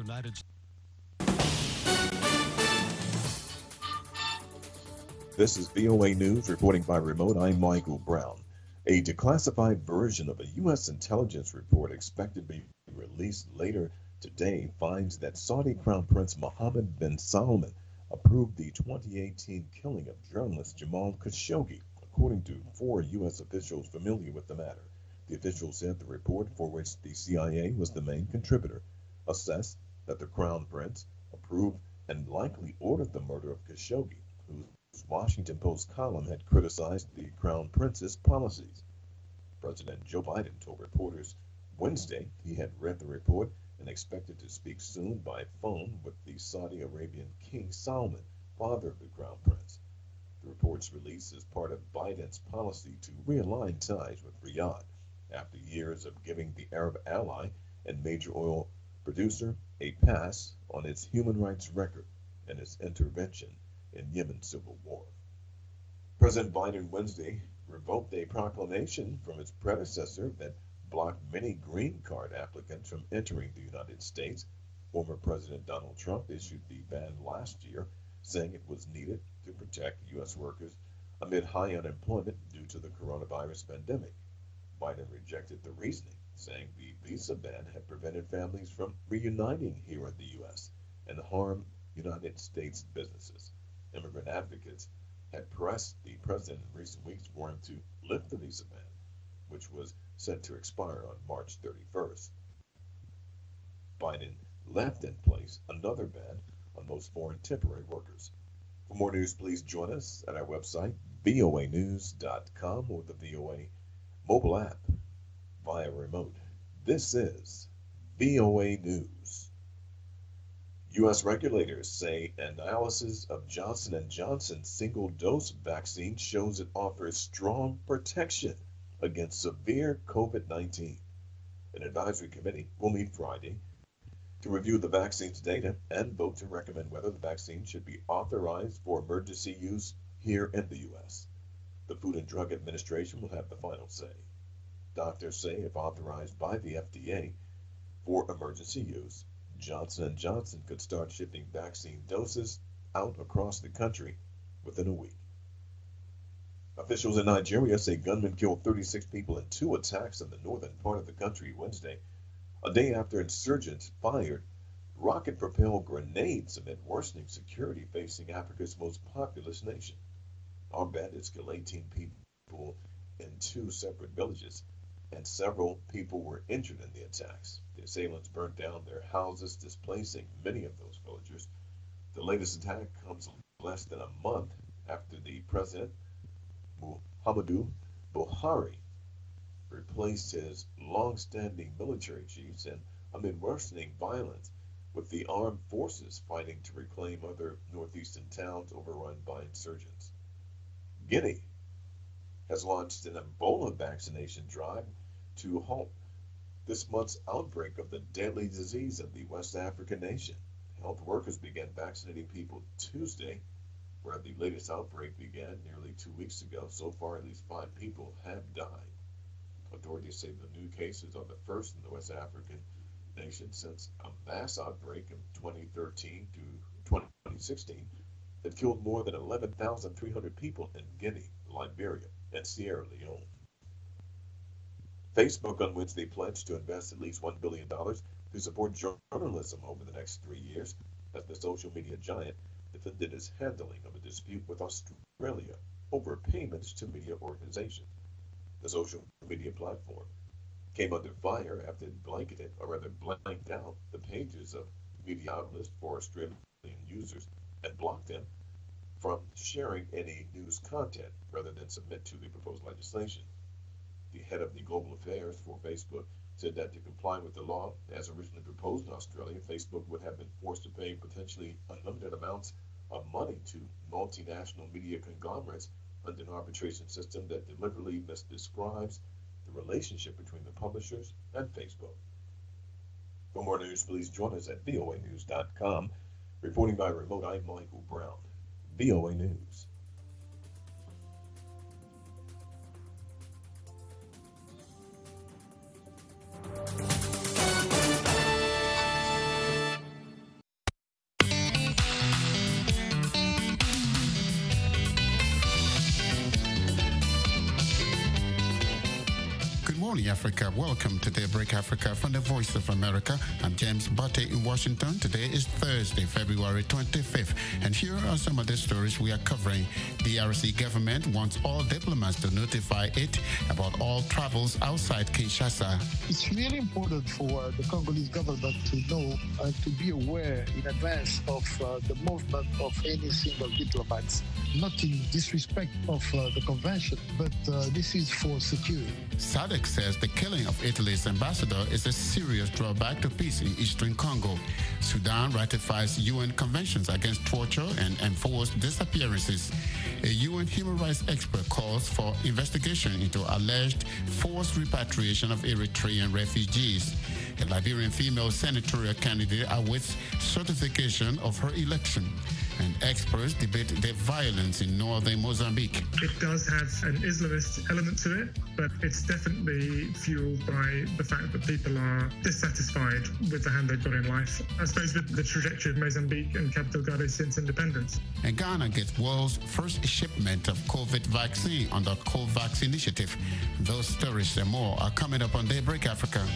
United States. This is VOA News reporting by remote. I'm Michael Brown. A declassified version of a U.S. intelligence report expected to be released later today finds that Saudi Crown Prince Mohammed bin Salman approved the 2018 killing of journalist Jamal Khashoggi, according to 4 U.S. officials familiar with the matter. The officials said the report, for which the CIA was the main contributor, assessed that the Crown Prince approved and likely ordered the murder of Khashoggi, whose Washington Post column had criticized the Crown Prince's policies. President Joe Biden told reporters Wednesday he had read the report and expected to speak soon by phone with the Saudi Arabian King Salman, father of the Crown Prince. The report's release is part of Biden's policy to realign ties with Riyadh after years of giving the Arab ally and major oil producer a pass on its human rights record and its intervention in Yemen's civil war. President Biden Wednesday revoked a proclamation from its predecessor that blocked many green card applicants from entering the United States. Former President Donald Trump issued the ban last year, saying it was needed to protect U.S. workers amid high unemployment due to the coronavirus pandemic. Biden rejected the reasoning, saying the visa ban had prevented families from reuniting here in the U.S. and harmed United States businesses. Immigrant advocates had pressed the president in recent weeks for him to lift the visa ban, which was set to expire on March 31st. Biden left in place another ban on most foreign temporary workers. For more news, please join us at our website, voanews.com, or the VOA mobile app via remote. This is VOA News. U.S. regulators say analysis of Johnson & Johnson's single-dose vaccine shows it offers strong protection against severe COVID-19. An advisory committee will meet Friday to review the vaccine's data and vote to recommend whether the vaccine should be authorized for emergency use here in the U.S. The Food and Drug Administration will have the final say. Doctors say if authorized by the FDA for emergency use, Johnson & Johnson could start shipping vaccine doses out across the country within a week. Officials in Nigeria say gunmen killed 36 people in 2 attacks in the northern part of the country Wednesday, a day after insurgents fired rocket-propelled grenades amid worsening security facing Africa's most populous nation. Armed bandits killed 18 people in 2 separate villages, and several people were injured in the attacks. The assailants burned down their houses, displacing many of those villagers. The latest attack comes less than a month after the president, Muhammadu Buhari, replaced his long-standing military chiefs and amid worsening violence with the armed forces fighting to reclaim other northeastern towns overrun by insurgents. Guinea has launched an Ebola vaccination drive to halt this month's outbreak of the deadly disease of the West African nation. Health workers began vaccinating people Tuesday, where the latest outbreak began nearly 2 weeks ago. So far, at least 5 people have died. Authorities say the new cases are the first in the West African nation since a mass outbreak in 2013 to 2016 that killed more than 11,300 people in Guinea, Liberia, and Sierra Leone. Facebook on Wednesday pledged to invest at least $1 billion to support journalism over the next 3 years as the social media giant defended its handling of a dispute with Australia over payments to media organizations. The social media platform came under fire after it blanked out the pages of media outlets for Australian users and blocked them from sharing any news content rather than submit to the proposed legislation. The head of the global affairs for Facebook said that to comply with the law as originally proposed in Australia, Facebook would have been forced to pay potentially unlimited amounts of money to multinational media conglomerates under an arbitration system that deliberately misdescribes the relationship between the publishers and Facebook. For more news, please join us at voanews.com. Reporting by remote, I'm Michael Brown, VOA News. morning, Africa. Welcome to Daybreak Africa from the Voice of America. I'm James Butte in Washington. Today is Thursday, February 25th. And here are some of the stories we are covering. The DRC government wants all diplomats to notify it about all travels outside Kinshasa. It's really important for the Congolese government to know and to be aware in advance of the movement of any single diplomats. Not in disrespect of the convention, but this is for security. SADC says the killing of Italy's ambassador is a serious drawback to peace in eastern Congo. Sudan ratifies UN conventions against torture and enforced disappearances. A UN human rights expert calls for investigation into alleged forced repatriation of Eritrean refugees. A Liberian female senatorial candidate awaits certification of her election. And experts debate the violence in northern Mozambique. It does have an Islamist element to it, but it's definitely fueled by the fact that people are dissatisfied with the hand they've got in life. I suppose with the trajectory of Mozambique and Cabo Delgado since independence. And Ghana gets world's first shipment of COVID vaccine under COVAX initiative. Those stories and more are coming up on Daybreak Africa.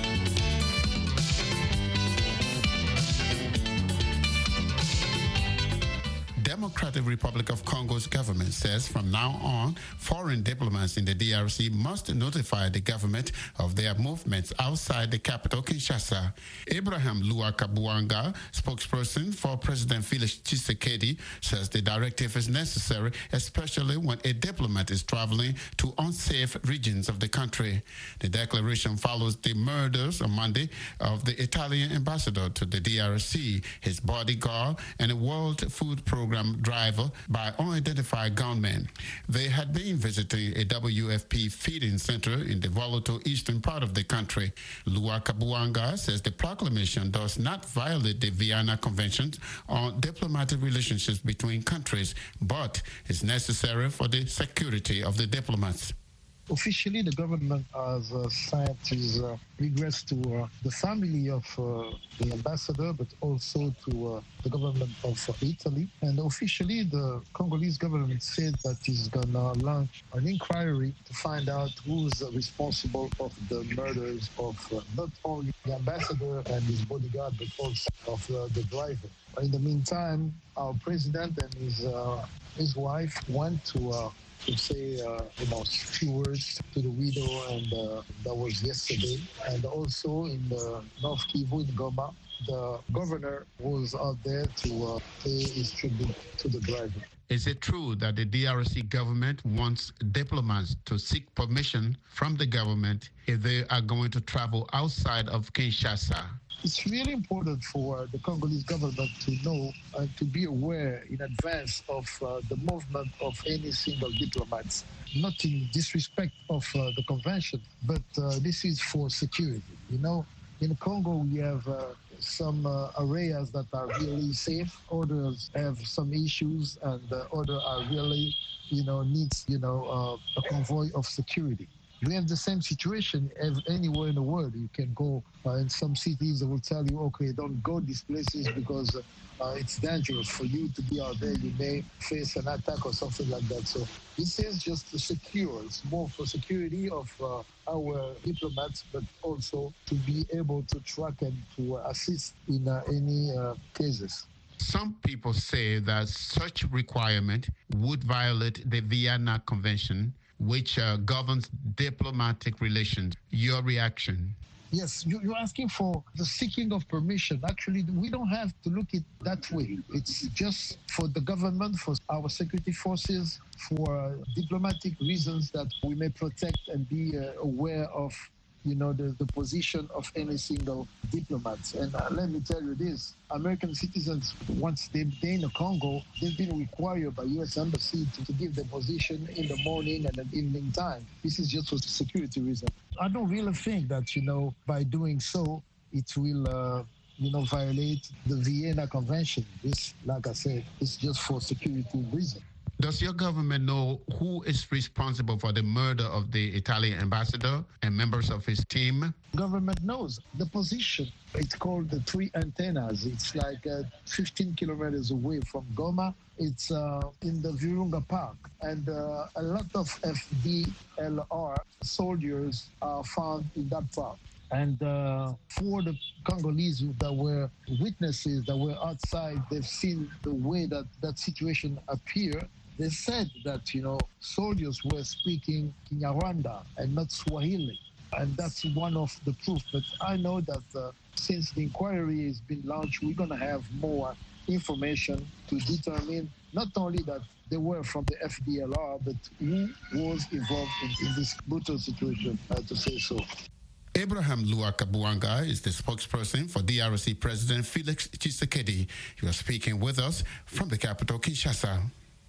Democratic Republic of Congo's government says from now on, foreign diplomats in the DRC must notify the government of their movements outside the capital, Kinshasa. Abraham Luakabuanga, spokesperson for President Felix Tshisekedi, says the directive is necessary, especially when a diplomat is traveling to unsafe regions of the country. The declaration follows the murders on Monday of the Italian ambassador to the DRC, his bodyguard, and a World Food Program driver by unidentified gunmen. They had been visiting a WFP feeding center in the volatile eastern part of the country. Luakabuanga says the proclamation does not violate the Vienna Convention on diplomatic relationships between countries, but is necessary for the security of the diplomats. Officially, the government has sent his regrets to the family of the ambassador, but also to the government of Italy. And officially, the Congolese government said that it's going to launch an inquiry to find out who's responsible of the murders of not only the ambassador and his bodyguard, but also of the driver. In the meantime, our president and his wife went to say, few words to the widow, and that was yesterday. And also in the North Kivu, in Goma, the governor was out there to pay his tribute to the driver. Is it true that the DRC government wants diplomats to seek permission from the government if they are going to travel outside of Kinshasa? It's really important for the Congolese government to know and to be aware in advance of the movement of any single diplomats. Not in disrespect of the convention, but this is for security. You know, in Congo we have some areas that are really safe. Others have some issues, and others are really, needs, a convoy of security. We have the same situation anywhere in the world. You can go in some cities, they will tell you, okay, don't go these places because it's dangerous for you to be out there. You may face an attack or something like that. So this is just to secure. It's more for security of our diplomats, but also to be able to track and to assist in any cases. Some people say that such requirement would violate the Vienna Convention, which governs diplomatic relations. Your reaction? Yes, you're asking for the seeking of permission. Actually, we don't have to look at it that way. It's just for the government, for our security forces, for diplomatic reasons that we may protect and be aware of, the position of any single diplomats. And let me tell you this, American citizens, once they've been in Congo, they've been required by U.S. Embassy to give their position in the morning and the evening time. This is just for security reasons. I don't really think that, by doing so, it will, violate the Vienna Convention. This, like I said, is just for security reasons. Does your government know who is responsible for the murder of the Italian ambassador and members of his team? Government knows the position. It's called the Three Antennas. It's like 15 kilometers away from Goma. It's in the Virunga Park. And a lot of FDLR soldiers are found in that park. And for the Congolese that were witnesses, that were outside, they've seen the way that situation appeared. They said that, soldiers were speaking Kinyarwanda and not Swahili. And that's one of the proof. But I know that since the inquiry has been launched, we're going to have more information to determine not only that they were from the FDLR, but who was involved in this brutal situation, to say so. Abraham Luakabuanga is the spokesperson for DRC President Felix Tshisekedi. He was speaking with us from the capital, Kinshasa.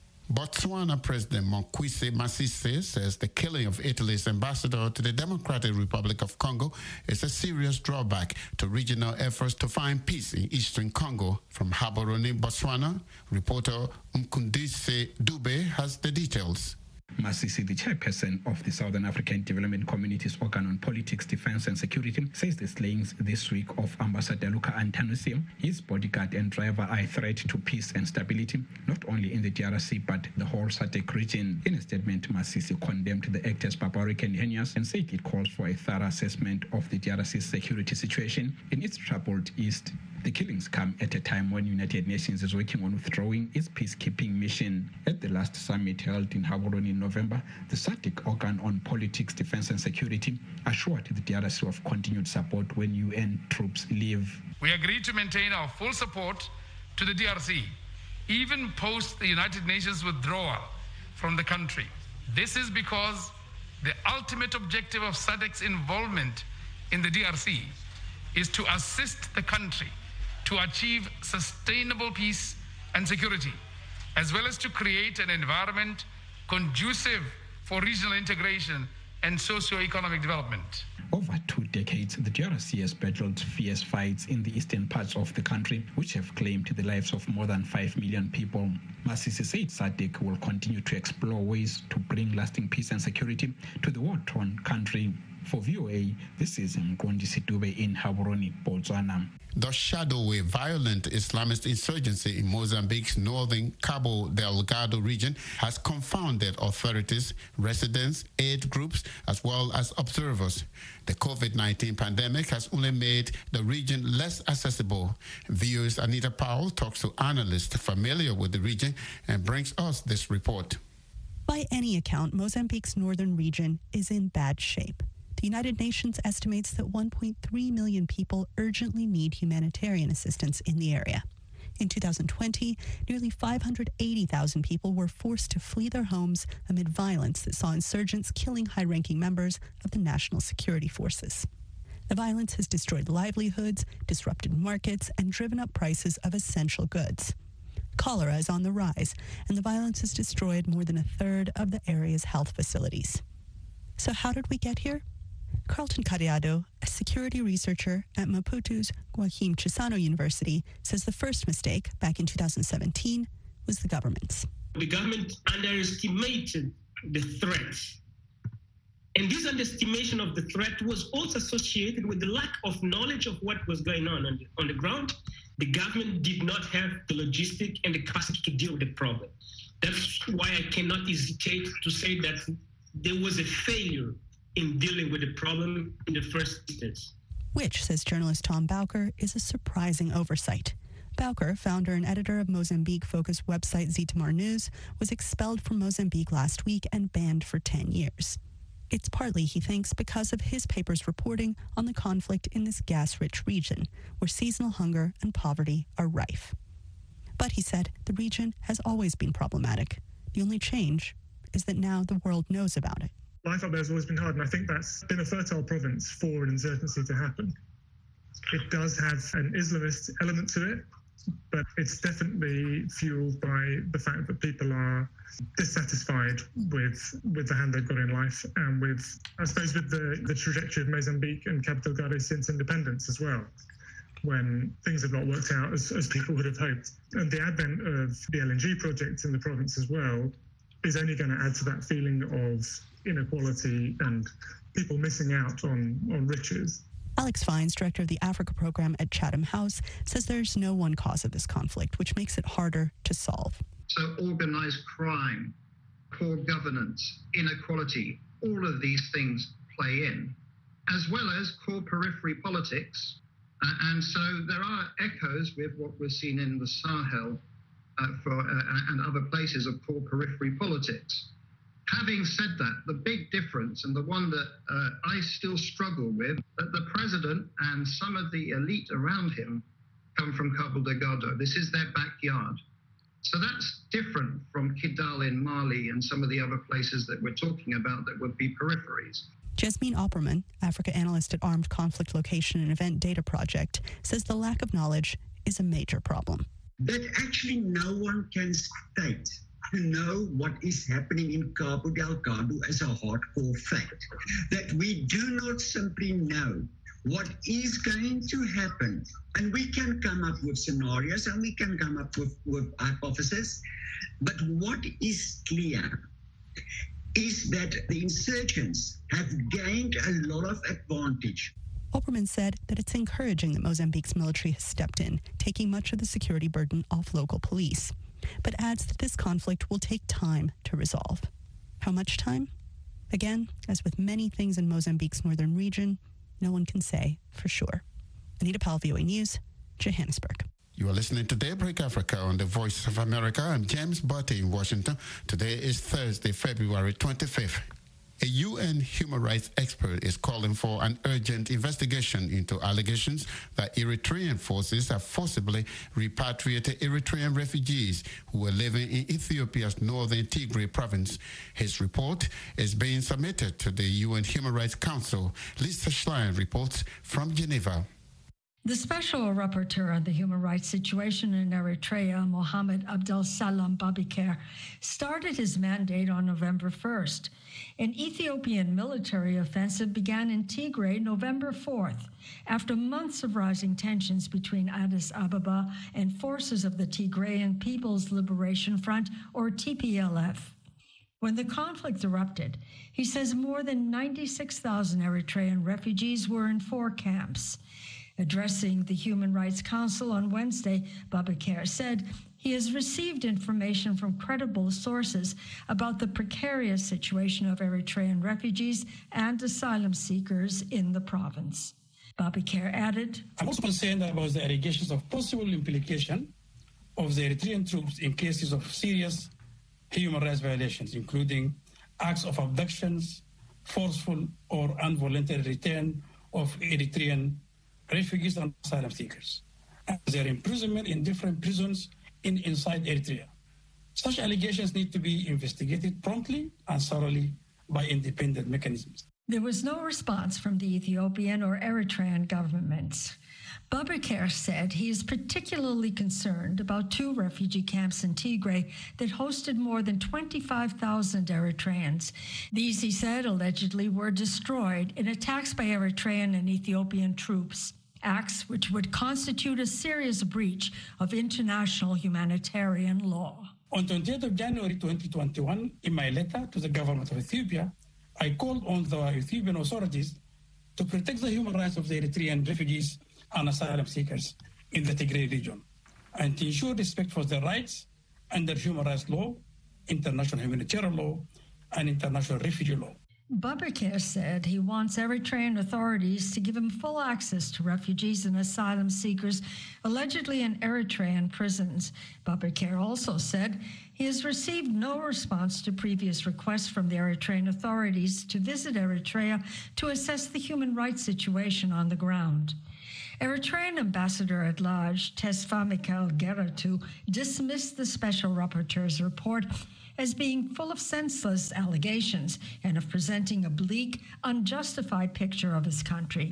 Botswana President Mokgweetsi Masisi says the killing of Italy's ambassador to the Democratic Republic of Congo is a serious drawback to regional efforts to find peace in eastern Congo. From Gaborone, Botswana, reporter Mkundise Dube has the details. Masisi, the chairperson of the Southern African Development Community's organ on politics, defense and security, says the slayings this week of Ambassador Luca Antanusi, his bodyguard and driver, are a threat to peace and stability, not only in the DRC but the whole SADC region. In a statement, Masisi condemned the act as barbaric and heinous and said it calls for a thorough assessment of the DRC's security situation in its troubled east. The killings come at a time when United Nations is working on withdrawing its peacekeeping mission. At the last summit held in Gaborone in November, the SADC organ on politics, defense and security assured the DRC of continued support when UN troops leave. We agreed to maintain our full support to the DRC, even post the United Nations withdrawal from the country. This is because the ultimate objective of SADC's involvement in the DRC is to assist the country to achieve sustainable peace and security, as well as to create an environment conducive for regional integration and socio-economic development. Over 2 decades, the DRC has battled fierce fights in the eastern parts of the country, which have claimed the lives of more than 5 million people. Masisi said SADC will continue to explore ways to bring lasting peace and security to the war-torn country. For VOA, this is Mkundise Dube in Gaborone, Botswana. The shadowy violent Islamist insurgency in Mozambique's northern Cabo Delgado region has confounded authorities, residents, aid groups, as well as observers. The COVID-19 pandemic has only made the region less accessible. VOA's Anita Powell talks to analysts familiar with the region and brings us this report. By any account, Mozambique's northern region is in bad shape. The United Nations estimates that 1.3 million people urgently need humanitarian assistance in the area. In 2020, nearly 580,000 people were forced to flee their homes amid violence that saw insurgents killing high-ranking members of the national security forces. The violence has destroyed livelihoods, disrupted markets, and driven up prices of essential goods. Cholera is on the rise, and the violence has destroyed more than a third of the area's health facilities. So how did we get here? Carlton Cariado, a security researcher at Maputo's Joaquim Chissano University, says the first mistake back in 2017 was the government's. The government underestimated the threat. And this underestimation of the threat was also associated with the lack of knowledge of what was going on the ground. The government did not have the logistic and the capacity to deal with the problem. That's why I cannot hesitate to say that there was a failure in dealing with the problem in the first instance. Which, says journalist Tom Bowker, is a surprising oversight. Bowker, founder and editor of Mozambique-focused website Zitamar News, was expelled from Mozambique last week and banned for 10 years. It's partly, he thinks, because of his paper's reporting on the conflict in this gas-rich region, where seasonal hunger and poverty are rife. But, he said, the region has always been problematic. The only change is that now the world knows about it. Life up there has always been hard, and I think that's been a fertile province for an insurgency to happen. It does have an Islamist element to it, but it's definitely fueled by the fact that people are dissatisfied with the hand they've got in life, and with, I suppose, with the trajectory of Mozambique and Cabo Delgado since independence as well. when things have not worked out as people would have hoped. And the advent of the LNG project in the province as well is only going to add to that feeling of inequality and people missing out on riches. Alex Fines, director of the Africa program at Chatham House, says there's no one cause of this conflict, which makes it harder to solve. So organized crime, poor governance, inequality, all of these things play in, as well as core periphery politics. And so there are echoes with what we're seeing in the Sahel and other places of core periphery politics. Having said that, the big difference, and the one that I still struggle with, that the president and some of the elite around him come from Cabo Delgado. This is their backyard. So that's different from Kidal in Mali and some of the other places that we're talking about that would be peripheries. Jasmine Opperman, Africa analyst at Armed Conflict Location and Event Data Project, says the lack of knowledge is a major problem. That actually no one can state to know what is happening in Cabo Delgado as a hardcore fact. That we do not simply know what is going to happen. And we can come up with scenarios and we can come up with hypotheses. But what is clear is that the insurgents have gained a lot of advantage. Opperman said that it's encouraging that Mozambique's military has stepped in, taking much of the security burden off local police, but adds that this conflict will take time to resolve. How much time? Again, as with many things in Mozambique's northern region, no one can say for sure. Anita Powell, VOA News, Johannesburg. You are listening to Daybreak Africa on the Voice of America. I'm James Butte in Washington. Today is Thursday, February 25th. A UN human rights expert is calling for an urgent investigation into allegations that Eritrean forces have forcibly repatriated Eritrean refugees who were living in Ethiopia's northern Tigray province. His report is being submitted to the UN Human Rights Council. Lisa Schlein reports from Geneva. The Special Rapporteur on the human rights situation in Eritrea, Mohamed Abdel Salam Babikar, started his mandate on November 1st. An Ethiopian military offensive began in Tigray November 4th, after months of rising tensions between Addis Ababa and forces of the Tigrayan People's Liberation Front, or TPLF. When the conflict erupted, he says more than 96,000 Eritrean refugees were in 4 camps. Addressing the Human Rights Council on Wednesday, Babikar said he has received information from credible sources about the precarious situation of Eritrean refugees and asylum seekers in the province. Babikar added, I'm also concerned about the allegations of possible implication of the Eritrean troops in cases of serious human rights violations, including acts of abductions, forceful or involuntary return of Eritrean refugees and asylum seekers, and their imprisonment in different prisons inside Eritrea. Such allegations need to be investigated promptly and thoroughly by independent mechanisms. There was no response from the Ethiopian or Eritrean governments. Babikar said he is particularly concerned about 2 refugee camps in Tigray that hosted more than 25,000 Eritreans. These, he said, allegedly were destroyed in attacks by Eritrean and Ethiopian troops, acts which would constitute a serious breach of international humanitarian law. On 28th of January 2021, in my letter to the government of Ethiopia, I called on the Ethiopian authorities to protect the human rights of the Eritrean refugees and asylum seekers in the Tigray region, and to ensure respect for their rights under human rights law, international humanitarian law, and international refugee law. Babikar said he wants Eritrean authorities to give him full access to refugees and asylum seekers allegedly in Eritrean prisons. Babikar also said he has received no response to previous requests from the Eritrean authorities to visit Eritrea to assess the human rights situation on the ground. Eritrean ambassador at large, Tesfa Michael Geratu, dismissed the Special Rapporteur's report as being full of senseless allegations and of presenting a bleak, unjustified picture of his country.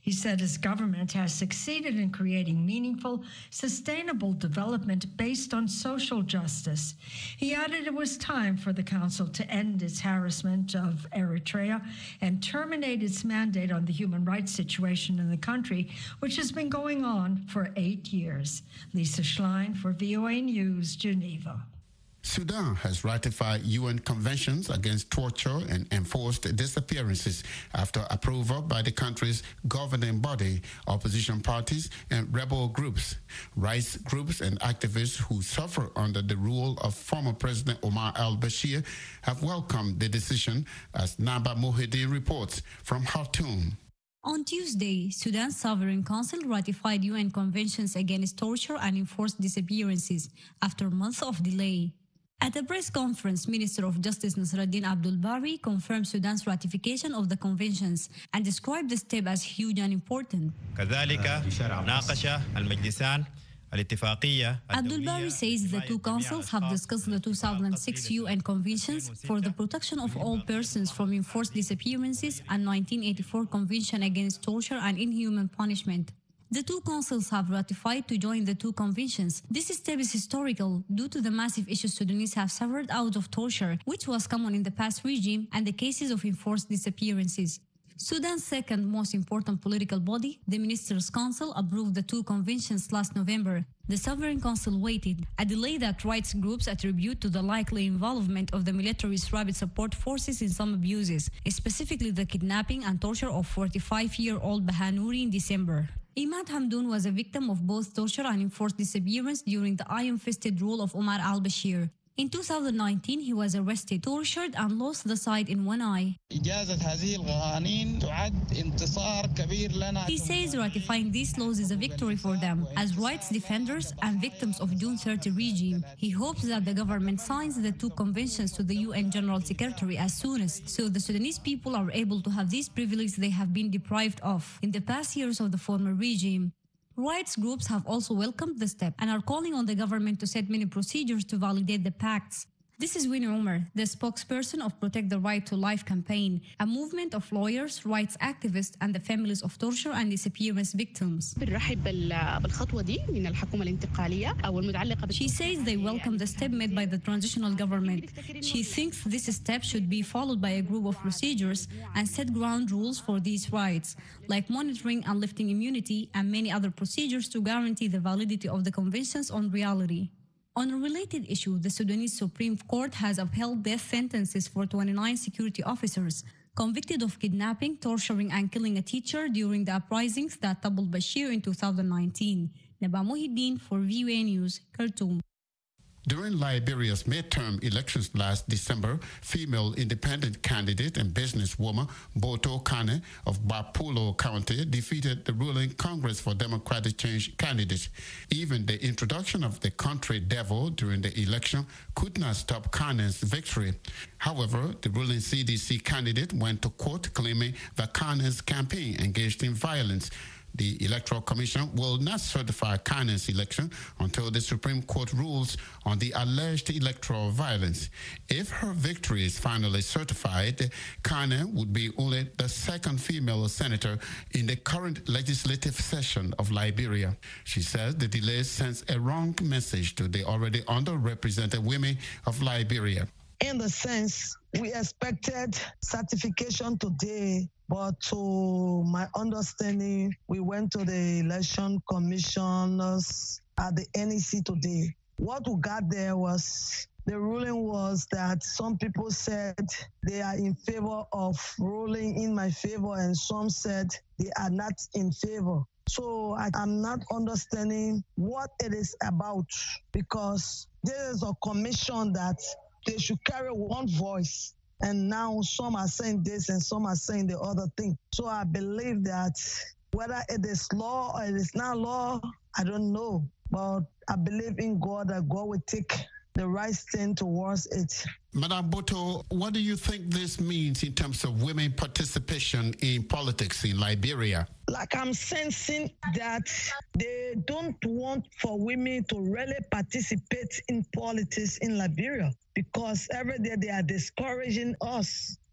He said his government has succeeded in creating meaningful, sustainable development based on social justice. He added it was time for the council to end its harassment of Eritrea and terminate its mandate on the human rights situation in the country, which has been going on for 8 years. Lisa Schlein for VOA News, Geneva. Sudan has ratified UN conventions against torture and enforced disappearances after approval by the country's governing body, opposition parties, and rebel groups. Rights groups and activists who suffer under the rule of former President Omar al-Bashir have welcomed the decision, as Naba Mohideen reports from Khartoum. On Tuesday, Sudan's Sovereign Council ratified UN conventions against torture and enforced disappearances after months of delay. At a press conference, Minister of Justice Nasruddin Abdul Bari confirmed Sudan's ratification of the conventions and described the step as huge and important. Abdul Bari says the two councils have discussed the 2006 UN conventions for the protection of all persons from enforced disappearances and 1984 Convention against torture and inhuman punishment. The two councils have ratified to join the two conventions. This step is historical due to the massive issues Sudanese have suffered out of torture, which was common in the past regime, and the cases of enforced disappearances. Sudan's second most important political body, the Ministers' Council, approved the two conventions last November. The Sovereign Council waited, a delay that rights groups attribute to the likely involvement of the military's rapid support forces in some abuses, specifically the kidnapping and torture of 45-year-old Bahanuri in December. Imad Hamdoun was a victim of both torture and enforced disappearance during the iron-fisted rule of Omar al-Bashir. In 2019, he was arrested, tortured, and lost the sight in one eye. He says ratifying these laws is a victory for them as rights defenders and victims of June 30 regime. He hopes that the government signs the two conventions to the UN General Secretary as soonest, so the Sudanese people are able to have these privileges they have been deprived of in the past years of the former regime. Rights groups have also welcomed the step and are calling on the government to set many procedures to validate the pacts. This is Winnie Umar, the spokesperson of Protect the Right to Life campaign, a movement of lawyers, rights activists, and the families of torture and disappearance victims. She says they welcome the step made by the transitional government. She thinks this step should be followed by a group of procedures and set ground rules for these rights, like monitoring and lifting immunity and many other procedures to guarantee the validity of the conventions on reality. On a related issue, the Sudanese Supreme Court has upheld death sentences for 29 security officers convicted of kidnapping, torturing, and killing a teacher during the uprisings that toppled Bashir in 2019. Naba Mohideen for VOA News, Khartoum. During Liberia's midterm elections last December, female independent candidate and businesswoman Boto Kane of Bapulo County defeated the ruling Congress for Democratic Change candidate. Even the introduction of the country devil during the election could not stop Kane's victory. However, the ruling CDC candidate went to court claiming that Kane's campaign engaged in violence. The Electoral Commission will not certify Kane's election until the Supreme Court rules on the alleged electoral violence. If her victory is finally certified, Kane would be only the second female senator in the current legislative session of Liberia. She says the delay sends a wrong message to the already underrepresented women of Liberia. In the sense, we expected certification today, but to my understanding, we went to the election commissioners at the NEC today. What we got there was, the ruling was that some people said they are in favor of ruling in my favor, and some said they are not in favor. So I'm not understanding what it is about, because there is a commission that they should carry one voice. And now some are saying this and some are saying the other thing. So I believe that whether it is law or it is not law, I don't know. But I believe in God that God will take the right stand towards it. Madam Boto, what do you think this means in terms of women participation in politics in Liberia? Like, I'm sensing that they don't want for women to really participate in politics in Liberia, because every day they are discouraging us.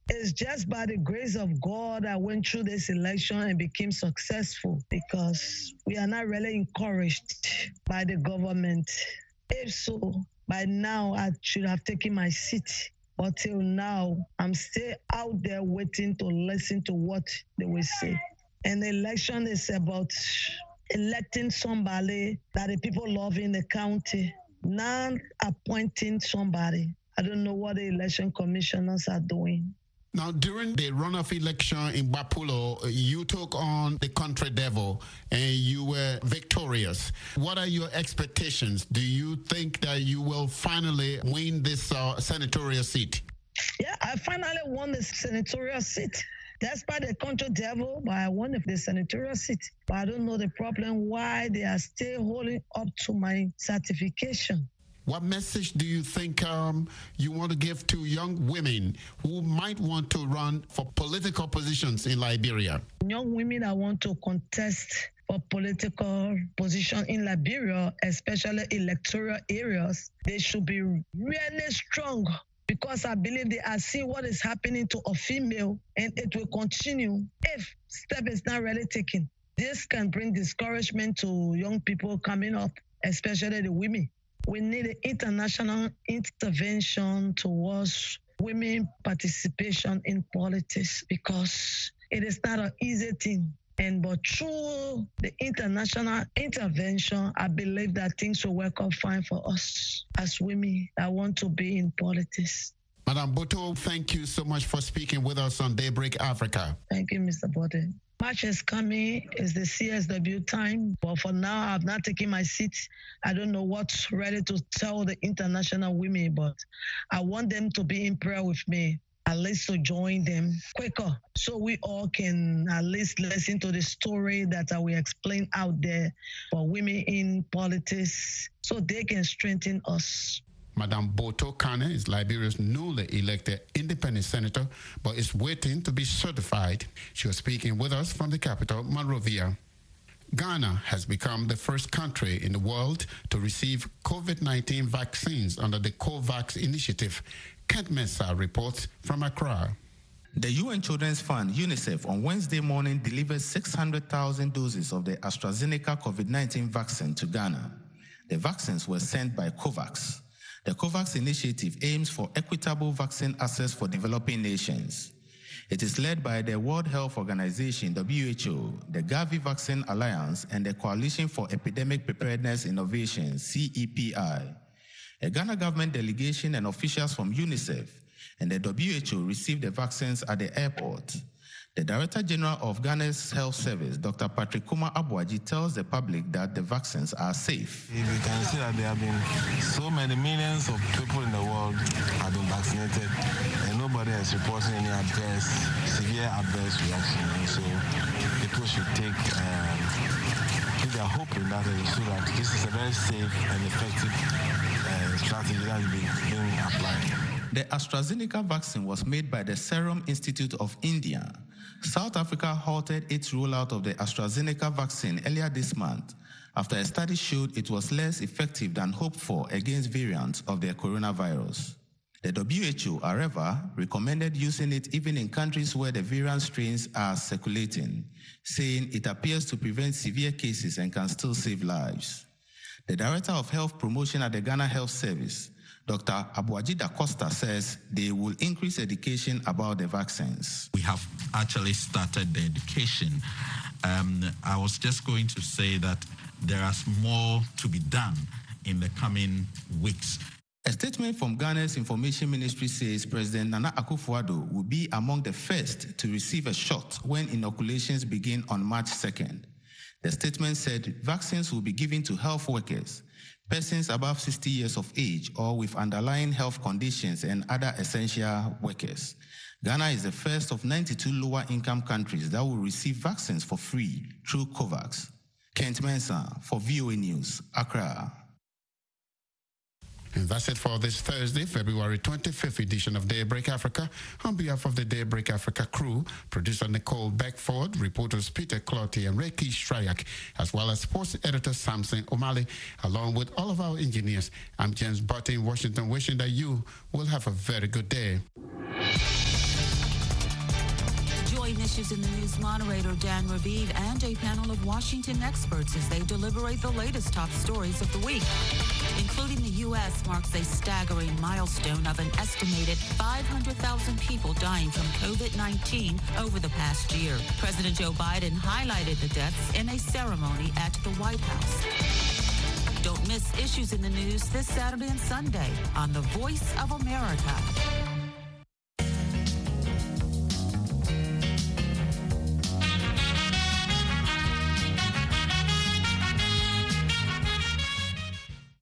It's just by the grace of God I went through this election and became successful, because we are not really encouraged by the government. If so, by now I should have taken my seat. But till now, I'm still out there waiting to listen to what they will say. An election is about electing somebody that the people love in the county, not appointing somebody. I don't know what the election commissioners are doing. Now, during the runoff election in Bapulo, you took on the country devil and you were victorious. What are your expectations? Do you think that you will finally win this senatorial seat? Yeah, I finally won the senatorial seat. That's by the country devil, but I won the senatorial seat. But I don't know the problem, why they are still holding up to my certification. What message do you think you want to give to young women who might want to run for political positions in Liberia? Young women that want to contest for political position in Liberia, especially electoral areas, they should be really strong, because I believe they are seeing what is happening to a female, and it will continue if step is not really taken. This can bring discouragement to young people coming up, especially the women. We need an international intervention towards women participation in politics, because it is not an easy thing. But through the international intervention, I believe that things will work out fine for us as women that want to be in politics. Madam Boto, thank you so much for speaking with us on Daybreak Africa. Thank you, Mr. Bode. March is coming, it's the CSW time, but for now, I've not taken my seat. I don't know what's ready to tell the international women, but I want them to be in prayer with me, at least to join them quicker, so we all can at least listen to the story that I will explain out there for women in politics, so they can strengthen us. Madam Boto Kane is Liberia's newly elected independent senator, but is waiting to be certified. She was speaking with us from the capital, Monrovia. Ghana has become the first country in the world to receive COVID-19 vaccines under the COVAX initiative. Kent Mensah reports from Accra. The UN Children's Fund, UNICEF, on Wednesday morning delivered 600,000 doses of the AstraZeneca COVID-19 vaccine to Ghana. The vaccines were sent by COVAX. The COVAX initiative aims for equitable vaccine access for developing nations. It is led by the World Health Organization, WHO, the Gavi Vaccine Alliance, and the Coalition for Epidemic Preparedness Innovation, CEPI. A Ghana government delegation and officials from UNICEF and the WHO received the vaccines at the airport. The Director General of Ghana's Health Service, Dr. Patrick Kuma Abuaji, tells the public that the vaccines are safe. We can see that there have been so many millions of people in the world have been vaccinated, and nobody has reported any severe adverse reaction. And so people should take their hope in that, so that this is a very safe and effective strategy that is being applied. The AstraZeneca vaccine was made by the Serum Institute of India. South Africa halted its rollout of the AstraZeneca vaccine earlier this month after a study showed it was less effective than hoped for against variants of the coronavirus. The WHO, however, recommended using it even in countries where the variant strains are circulating, saying it appears to prevent severe cases and can still save lives. The Director of Health Promotion at the Ghana Health Service, Dr. Abuaji Da Costa, says they will increase education about the vaccines. We have actually started the education. I was just going to say that there is more to be done in the coming weeks. A statement from Ghana's Information Ministry says President Nana Akufo-Addo will be among the first to receive a shot when inoculations begin on March 2nd. The statement said vaccines will be given to health workers, persons above 60 years of age or with underlying health conditions, and other essential workers. Ghana is the first of 92 lower-income countries that will receive vaccines for free through COVAX. Kent Mensah for VOA News, Accra. And that's it for this Thursday, February 25th edition of Daybreak Africa. On behalf of the Daybreak Africa crew, producer Nicole Beckford, reporters Peter Clotty and Reiki Strayak, as well as sports editor Samson O'Malley, along with all of our engineers, I'm James Butte in Washington, wishing that you will have a very good day. Issues in the News moderator Dan Raviv and a panel of Washington experts as they deliberate the latest top stories of the week, including the U.S. marks a staggering milestone of an estimated 500,000 people dying from COVID-19 over the past year. President Joe Biden highlighted the deaths in a ceremony at the White House. Don't miss Issues in the News this Saturday and Sunday on the Voice of America.